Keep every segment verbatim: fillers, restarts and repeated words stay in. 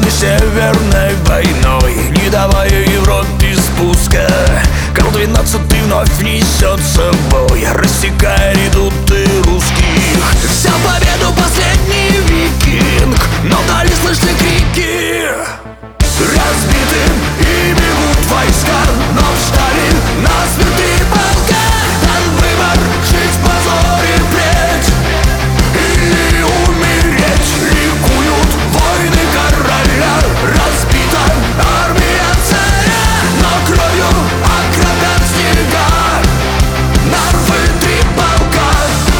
не Северной войной, не давая Европе спуска. Карл двенадцатый вновь несет с собой, рассекая редуты русских. Взял победу последний викинг, но вдали слышны крики. Разбиты и бегут войска, но встали насмерть три полка. Дан выбор — жить в позоре впредь или умереть. Ликуют воины короля, разбита армия царя, но кровью окропят снега нарвы три полка.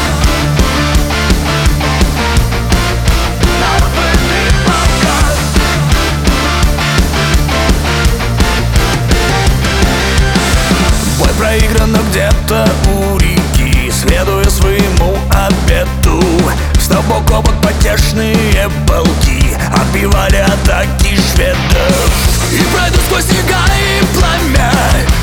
Нарвы три полка. Бой проигран где-то у реки, следуя своему обету. Встав бок о бок потешные полки отбивали атаки шведов. И пройдут сквозь снега и пламя